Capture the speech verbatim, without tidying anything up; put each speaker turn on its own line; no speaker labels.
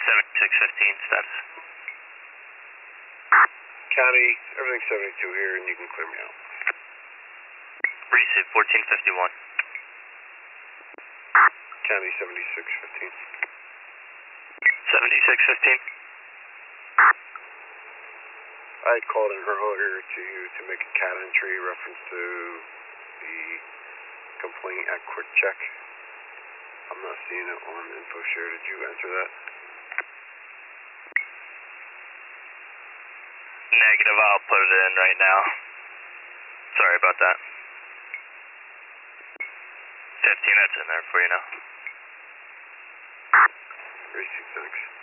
seventy-six fifteen status.
County, everything seventy-two here, and you can clear me out.
Receive fourteen fifty-one.
County seventy-six fifteen.
seventy-six fifteen.
I had called in earlier to you to make a cat entry reference to the complaint at quick check. I'm not seeing it on info share. Did you enter that?
Negative, I'll put it in right now. Sorry about that. fifteen, that's in there for you now.
Receive, thanks.